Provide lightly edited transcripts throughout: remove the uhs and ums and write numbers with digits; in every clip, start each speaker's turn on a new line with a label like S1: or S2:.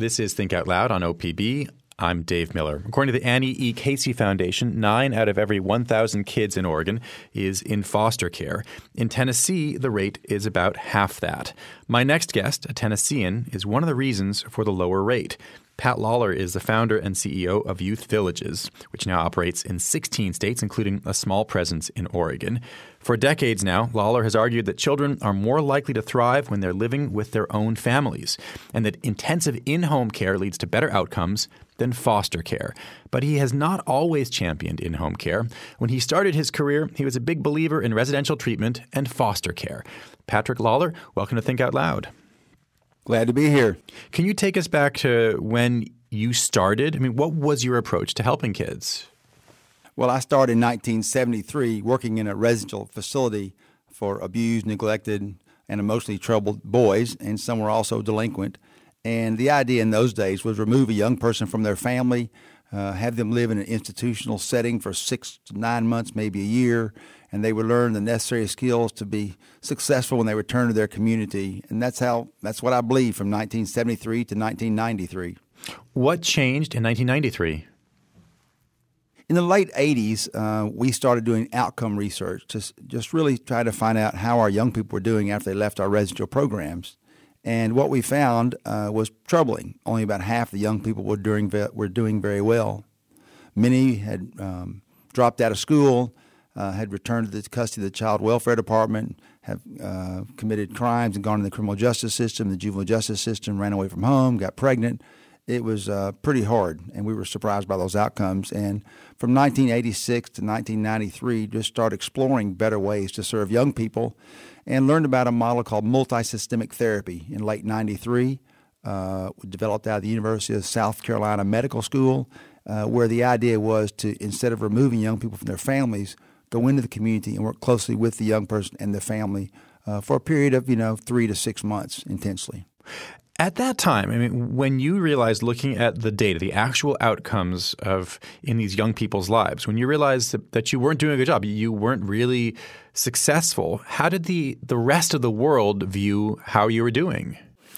S1: This is Think Out Loud on OPB. I'm Dave Miller. According to the Annie E. Casey Foundation, 9 out of every 1,000 kids in Oregon is in foster care. In Tennessee, the rate is about half that. My next guest, a Tennessean, is one of the reasons for the lower rate. Pat Lawler is the founder and CEO of Youth Villages, which now operates in 16 states, including a small presence in Oregon. For decades now, Lawler has argued that children are more likely to thrive when they're living with their own families, and that intensive in-home care leads to better outcomes than foster care. But he has not always championed in-home care. When he started his career, he was a big believer in residential treatment and foster care. Patrick Lawler, welcome to Think Out Loud.
S2: Glad to be here.
S1: Can you take us back to when you started? I mean, what was your approach to helping kids?
S2: Well, I started in 1973 working in a residential facility for abused, neglected, and emotionally troubled boys, and some were also delinquent. And the idea in those days was remove a young person from their family, have them live in an institutional setting for 6 to 9 months, maybe a year, and they would learn the necessary skills to be successful when they return to their community. And that's what I believe from 1973 to 1993.
S1: What changed in 1993?
S2: In the late 80s, we started doing outcome research to just really try to find out how our young people were doing after they left our residential programs. And what we found was troubling. Only about half the young people were doing very well. Many had dropped out of school, had returned to the custody of the Child Welfare Department, have committed crimes and gone to the criminal justice system, the juvenile justice system, ran away from home, got pregnant. It was pretty hard, and we were surprised by those outcomes. And from 1986 to 1993, just started exploring better ways to serve young people and learned about a model called multisystemic therapy in late 93, developed out of the University of South Carolina Medical School, where the idea was to, instead of removing young people from their families, go into the community and work closely with the young person and the family for a period of 3 to 6 months intensely.
S1: At that time, I mean, when you realized, looking at the data, the actual outcomes in these young people's lives, when you realized that you weren't doing a good job, you weren't really successful, how did the rest of the world view how you were doing?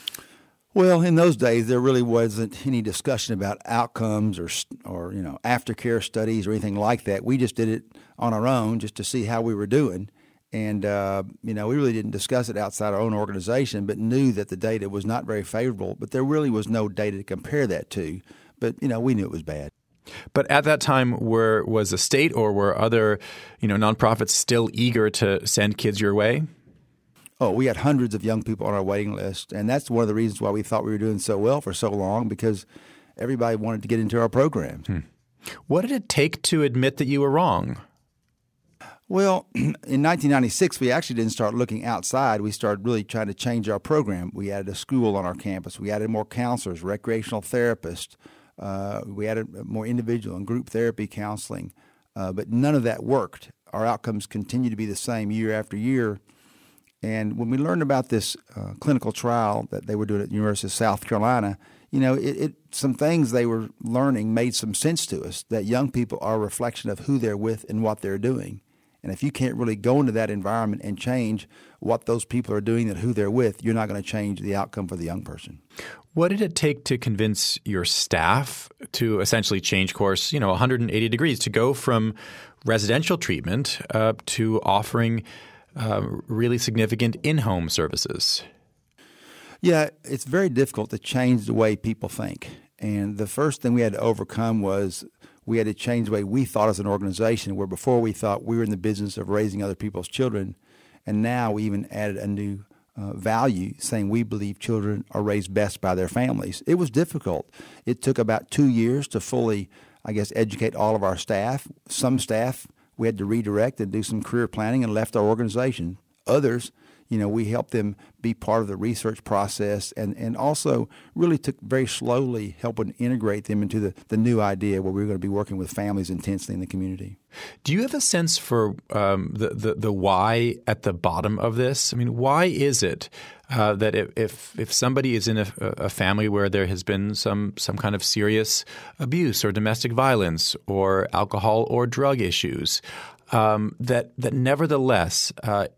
S2: Well, in those days, there really wasn't any discussion about outcomes or aftercare studies or anything like that. We just did it on our own just to see how we were doing. And, we really didn't discuss it outside our own organization, but knew that the data was not very favorable. But there really was no data to compare that to. But, we knew it was bad.
S1: But at that time, was the state or were other, nonprofits still eager to send kids your way?
S2: Oh, we had hundreds of young people on our waiting list. And that's one of the reasons why we thought we were doing so well for so long, because everybody wanted to get into our programs.
S1: What did it take to admit that you were wrong?
S2: Well, in 1996, we actually didn't start looking outside. We started really trying to change our program. We added a school on our campus. We added more counselors, recreational therapists. We added more individual and group therapy counseling. But none of that worked. Our outcomes continue to be the same year after year. And when we learned about this clinical trial that they were doing at the University of South Carolina, some things they were learning made some sense to us, that young people are a reflection of who they're with and what they're doing. And if you can't really go into that environment and change what those people are doing and who they're with, you're not going to change the outcome for the young person.
S1: What did it take to convince your staff to essentially change course, 180 degrees, to go from residential treatment to offering really significant in-home services?
S2: Yeah, it's very difficult to change the way people think. And the first thing we had to overcome was we had to change the way we thought as an organization, where before we thought we were in the business of raising other people's children, and now we even added a new value saying we believe children are raised best by their families. It was difficult. It took about 2 years to fully, educate all of our staff. Some staff we had to redirect and do some career planning and left our organization. Others, we helped them be part of the research process and also really took very slowly helping integrate them into the new idea where we were going to be working with families intensely in the community.
S1: Do you have a sense for the why at the bottom of this? I mean, why is it that if somebody is in a family where there has been some kind of serious abuse or domestic violence or alcohol or drug issues, that nevertheless,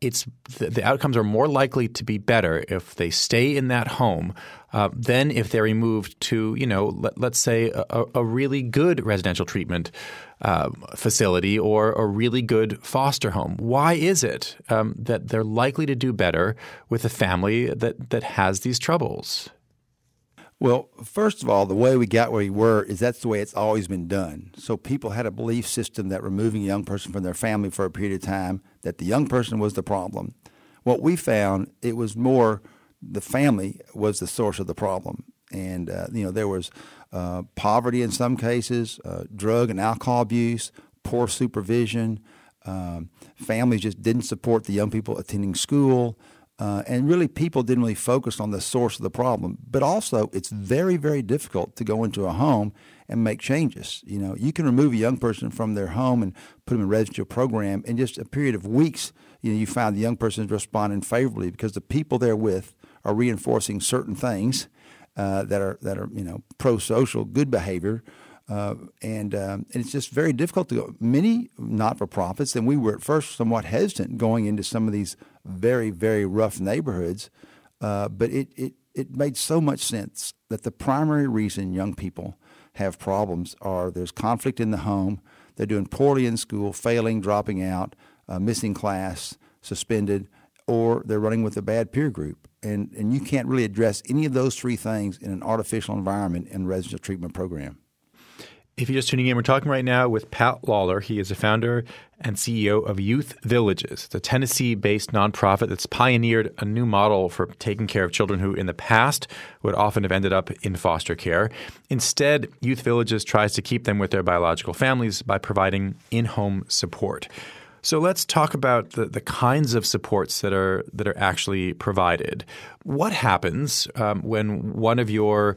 S1: the outcomes are more likely to be better if they stay in that home than if they're removed to, let's say a really good residential treatment facility or a really good foster home. Why is it that they're likely to do better with a family that has these troubles?
S2: Well, first of all, the way we got where we were is that's the way it's always been done. So people had a belief system that removing a young person from their family for a period of time, that the young person was the problem. What we found, it was more the family was the source of the problem. And, there was poverty in some cases, drug and alcohol abuse, poor supervision. Families just didn't support the young people attending school. And really, people didn't really focus on the source of the problem. But also, it's very, very difficult to go into a home and make changes. You can remove a young person from their home and put them in a residential program. In just a period of weeks, you find the young person is responding favorably because the people they're with are reinforcing certain things that are pro-social, good behavior. And it's just very difficult to go. Many not-for-profits, and we were at first somewhat hesitant going into some of these very, very rough neighborhoods, but it made so much sense that the primary reason young people have problems are there's conflict in the home, they're doing poorly in school, failing, dropping out, missing class, suspended, or they're running with a bad peer group. And you can't really address any of those three things in an artificial environment in a residential treatment program.
S1: If you're just tuning in, we're talking right now with Pat Lawler. He is the founder and CEO of Youth Villages. It's a Tennessee-based nonprofit that's pioneered a new model for taking care of children who in the past would often have ended up in foster care. Instead, Youth Villages tries to keep them with their biological families by providing in-home support. So let's talk about the kinds of supports that are actually provided. What happens when one of your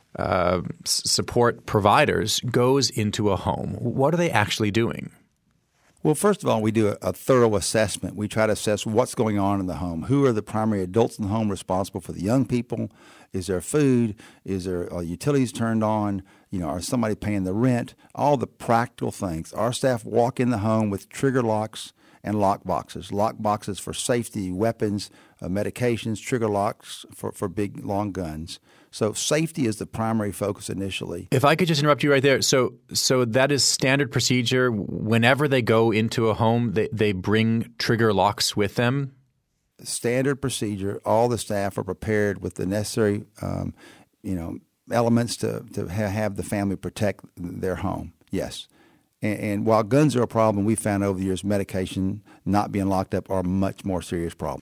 S1: support providers goes into a home? What are they actually doing?
S2: Well, first of all, we do a thorough assessment. We try to assess what's going on in the home. Who are the primary adults in the home responsible for the young people? Is there food? Is there utilities turned on? Are somebody paying the rent? All the practical things. Our staff walk in the home with trigger locks and lock boxes. Lock boxes for safety, weapons, medications, trigger locks for big, long guns. So safety is the primary focus initially.
S1: If I could just interrupt you right there. So that is standard procedure. Whenever they go into a home, they bring trigger locks with them?
S2: Standard procedure. All the staff are prepared with the necessary elements to have the family protect their home. Yes. And while guns are a problem, we found over the years medication not being locked up are a much more serious problem.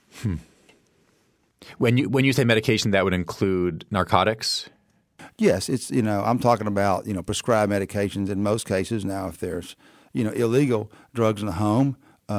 S1: When you say medication, that would include narcotics?
S2: Yes, it's I'm talking about prescribed medications in most cases. Now, if there's illegal drugs in the home,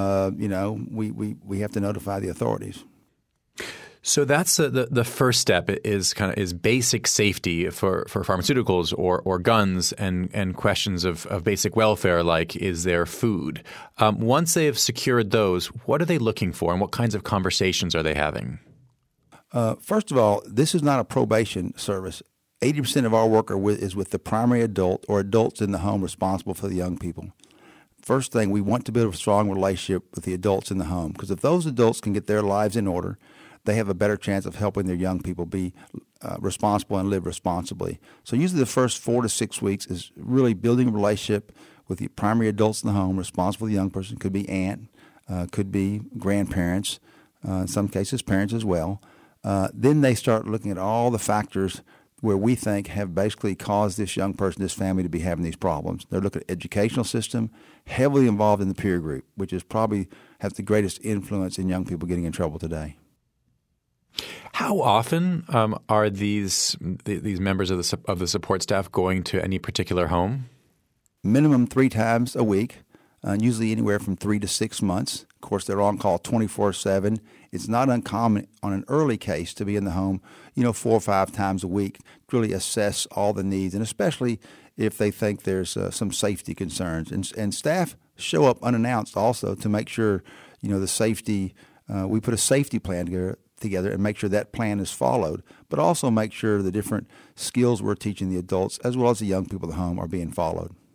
S2: we have to notify the authorities.
S1: So that's the first step is basic safety for pharmaceuticals or guns and questions of basic welfare, like is there food? Once they have secured those, what are they looking for and what kinds of conversations are they having?
S2: First of all, this is not a probation service. 80% of our work is with the primary adult or adults in the home responsible for the young people. First thing, we want to build a strong relationship with the adults in the home because if those adults can get their lives in order, they have a better chance of helping their young people be responsible and live responsibly. So usually the first 4 to 6 weeks is really building a relationship with the primary adults in the home responsible for the young person. Could be aunt, could be grandparents, in some cases parents as well. Then they start looking at all the factors where we think have basically caused this young person, this family to be having these problems. They're looking at educational system, heavily involved in the peer group, which is probably has the greatest influence in young people getting in trouble today.
S1: How often are these members of the support staff going to any particular home?
S2: Minimum 3 times a week, usually anywhere from 3 to 6 months. Of course, they're on call 24/7. It's not uncommon on an early case to be in the home, 4 or 5 times a week to really assess all the needs, and especially if they think there's some safety concerns. And staff show up unannounced also to make sure, the safety. We put a safety plan together and make sure that plan is followed, but also make sure the different skills we're teaching the adults as well as the young people at home are being followed.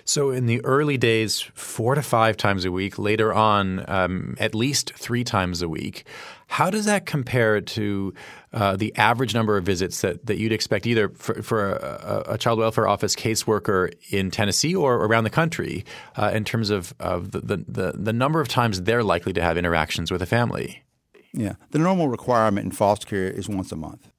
S1: So in the early days, 4 to 5 times a week, later on, at least 3 times a week. How does that compare to the average number of visits that you'd expect either for a child welfare office caseworker in Tennessee or around the country in terms of the number of times they're likely to have interactions with a family?
S2: Yeah. The normal requirement in foster care is once a month.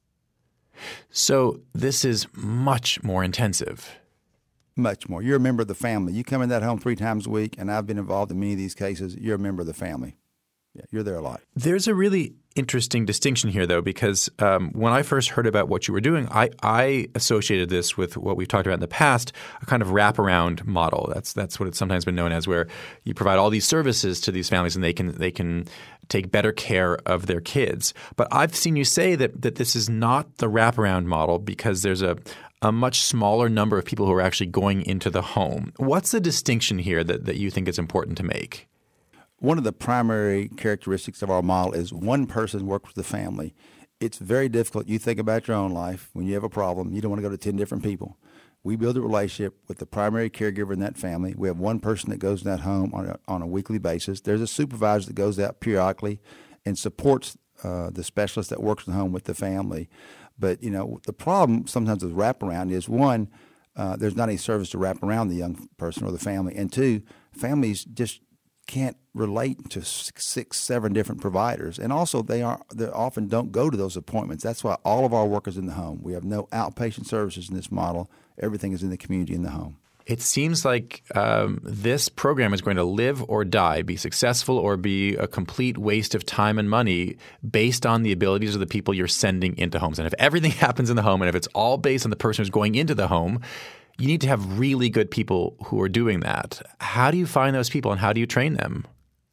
S1: So this is much more intensive.
S2: Much more. You're a member of the family. You come in that home 3 times a week, and I've been involved in many of these cases. You're a member of the family. Yeah, you're there a lot.
S1: There's a really interesting distinction here, though, because when I first heard about what you were doing, I associated this with what we've talked about in the past, a kind of wraparound model. That's what it's sometimes been known as, where you provide all these services to these families and they can take better care of their kids. But I've seen you say that this is not the wraparound model because there's a much smaller number of people who are actually going into the home. What's the distinction here that you think is important to make?
S2: One of the primary characteristics of our model is one person works with the family. It's very difficult. You think about your own life. When you have a problem, you don't want to go to 10 different people. We build a relationship with the primary caregiver in that family. We have one person that goes in that home on a weekly basis. There's a supervisor that goes out periodically and supports the specialist that works in the home with the family. But, the problem sometimes with wraparound is, one, there's not any service to wrap around the young person or the family. And two, families just can't relate to 6, 7 different providers. And also they often don't go to those appointments. That's why all of our work is in the home. We have no outpatient services in this model. Everything is in the community in the home.
S1: It seems like this program is going to live or die, be successful or be a complete waste of time and money based on the abilities of the people you're sending into homes. And if everything happens in the home and if it's all based on the person who's going into the home, you need to have really good people who are doing that. How do you find those people and how do you train them?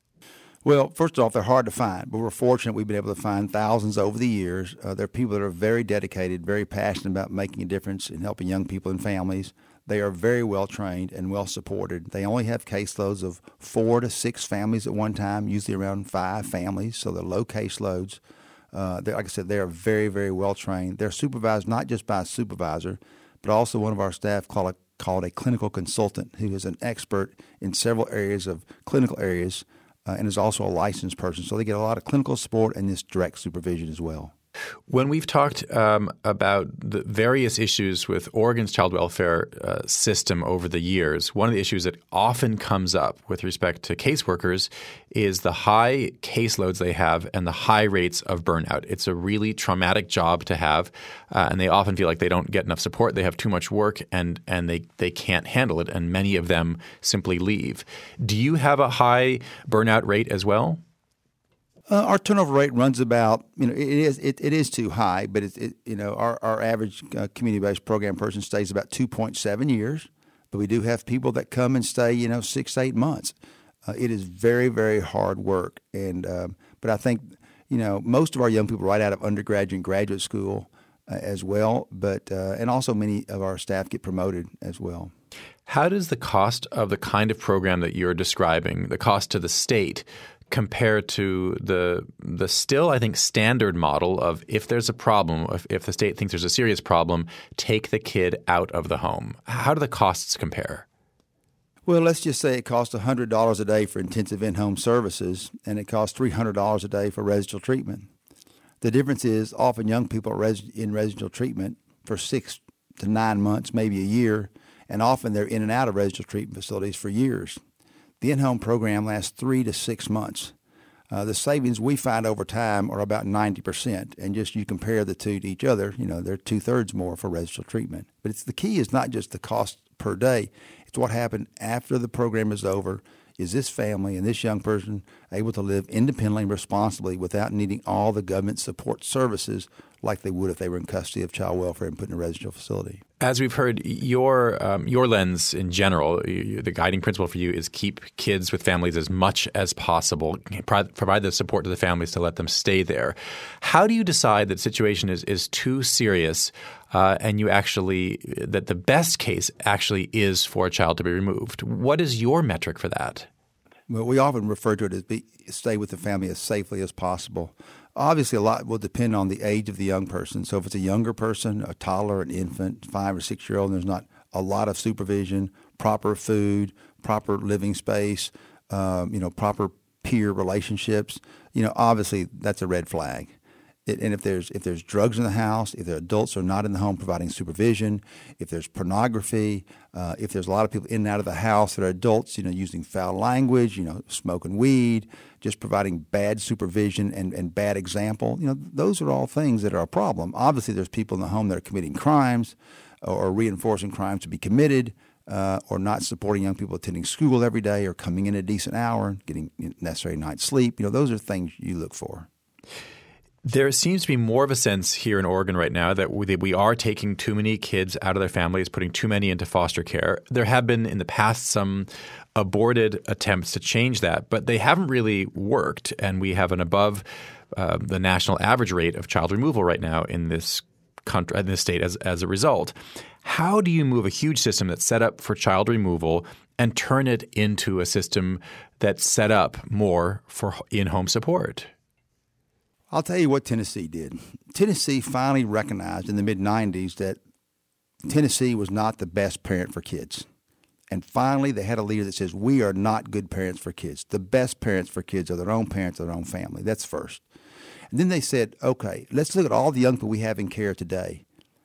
S2: Well, first off, they're hard to find, but we're fortunate we've been able to find thousands over the years. There are people that are very dedicated, very passionate about making a difference in helping young people and families. They are very well trained and well supported. They only have caseloads of 4 to 6 families at one time, usually around 5 families, so they're low caseloads. Like I said, they are very, very well trained. They're supervised not just by a supervisor, but also one of our staff called a clinical consultant who is an expert in several areas of clinical areas and is also a licensed person. So they get a lot of clinical support and this direct supervision as well.
S1: When we've talked about the various issues with Oregon's child welfare system over the years, one of the issues that often comes up with respect to caseworkers is the high caseloads they have and the high rates of burnout. It's a really traumatic job to have, and they often feel like they don't get enough support. They have too much work, and they can't handle it, and many of them simply leave. Do you have a high burnout rate as well?
S2: Our turnover rate runs about, it is too high, but our average community-based program person stays about 2.7 years, but we do have people that come and stay, 6 to 8 months. It is very, very hard work, and but I think, most of our young people right out of undergraduate and graduate school as well, but and also many of our staff get promoted as well.
S1: How does the cost of the kind of program that you're describing, the cost to the state, compared to the still, I think, standard model of if there's a problem, if the state thinks there's a serious problem, take the kid out of the home? How do the costs compare?
S2: Well, let's just say it costs $100 a day for intensive in-home services, and it costs $300 a day for residential treatment. The difference is often young people are in residential treatment for 6 to 9 months, maybe a year, and often they're in and out of residential treatment facilities for years. The in-home program lasts 3 to 6 months. The savings we find over time are about 90%, and just you compare the two to each other, they're 2/3 more for residential treatment. But the key is not just the cost per day; it's what happened after the program is over. Is this family and this young person able to live independently and responsibly without needing all the government support services like they would if they were in custody of child welfare and put in a residential facility?
S1: As we've heard, your lens in general, the guiding principle for you is keep kids with families as much as possible, provide the support to the families to let them stay there. How do you decide that the situation is too serious and that the best case actually is for a child to be removed? What is your metric for that?
S2: Well, we often refer to it as stay with the family as safely as possible. Obviously, a lot will depend on the age of the young person. So if it's a younger person, a toddler, an infant, 5 or 6 year old, and there's not a lot of supervision, proper food, proper living space, proper peer relationships, obviously that's a red flag. And if there's drugs in the house, if the adults are not in the home providing supervision, if there's pornography, if there's a lot of people in and out of the house that are adults, using foul language, smoking weed, just providing bad supervision and bad example, those are all things that are a problem. Obviously, there's people in the home that are committing crimes or reinforcing crimes to be committed, or not supporting young people attending school every day or coming in at a decent hour, getting necessary night's sleep. Those are things you look for.
S1: There seems to be more of a sense here in Oregon right now that we are taking too many kids out of their families, putting too many into foster care. There have been in the past some aborted attempts to change that, but they haven't really worked. And we have an above the national average rate of child removal right now in this country, in this state as a result. How do you move a huge system that's set up for child removal and turn it into a system that's set up more for in-home support?
S2: I'll tell you what Tennessee did. Tennessee finally recognized in the mid-'90s that Tennessee was not the best parent for kids. And finally, they had a leader that says, we are not good parents for kids. The best parents for kids are their own parents, their own family. That's first. And then they said, okay, let's look at all the young people we have in care today.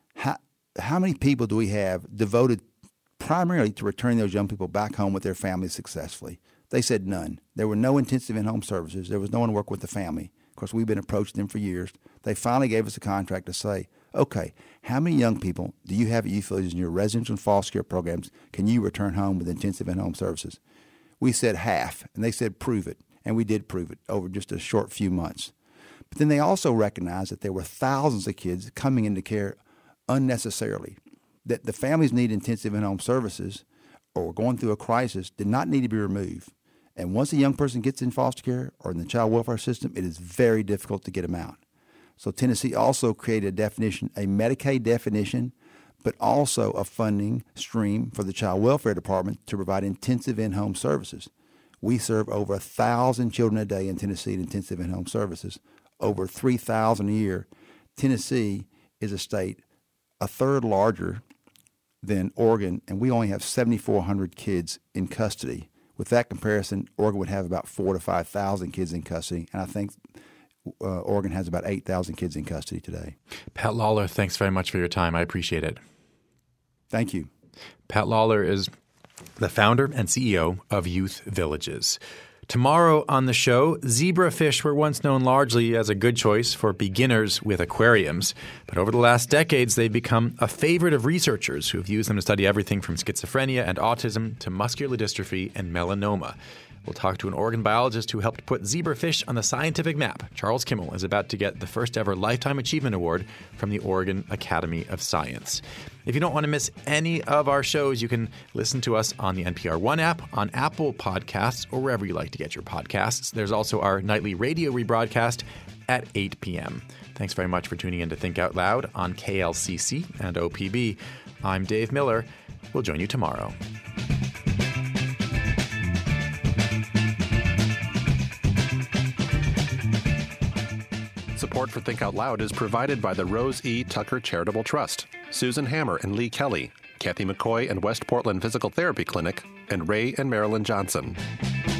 S2: How many people do we have devoted primarily to returning those young people back home with their families successfully? They said none. There were no intensive in-home services. There was no one to work with the family. Of course, we've been approaching them for years. They finally gave us a contract to say, okay, how many young people do you have at Youth Villages in your residential and foster care programs can you return home with intensive in-home services? We said half, and they said prove it, and we did prove it over just a short few months. But then they also recognized that there were thousands of kids coming into care unnecessarily, that the families need intensive in-home services or going through a crisis did not need to be removed. And once a young person gets in foster care or in the child welfare system, it is very difficult to get them out. So Tennessee also created a definition, a Medicaid definition, but also a funding stream for the child welfare department to provide intensive in-home services. We serve over 1,000 children a day in Tennessee in intensive in-home services, over 3,000 a year. Tennessee is a state a third larger than Oregon, and we only have 7,400 kids in custody. With that comparison, Oregon would have about 4,000 to 5,000 kids in custody, and I think Oregon has about 8,000 kids in custody today.
S1: Pat Lawler, thanks very much for your time. I appreciate it.
S2: Thank you.
S1: Pat Lawler is the founder and CEO of Youth Villages. Tomorrow on the show, zebrafish were once known largely as a good choice for beginners with aquariums. But over the last decades, they've become a favorite of researchers who have used them to study everything from schizophrenia and autism to muscular dystrophy and melanoma. We'll talk to an Oregon biologist who helped put zebrafish on the scientific map. Charles Kimmel is about to get the first ever Lifetime Achievement Award from the Oregon Academy of Science. If you don't want to miss any of our shows, you can listen to us on the NPR One app, on Apple Podcasts, or wherever you like to get your podcasts. There's also our nightly radio rebroadcast at 8 p.m. Thanks very much for tuning in to Think Out Loud on KLCC and OPB. I'm Dave Miller. We'll join you tomorrow.
S3: Support for Think Out Loud is provided by the Rose E. Tucker Charitable Trust, Susan Hammer and Lee Kelly, Kathy McCoy and West Portland Physical Therapy Clinic, and Ray and Marilyn Johnson.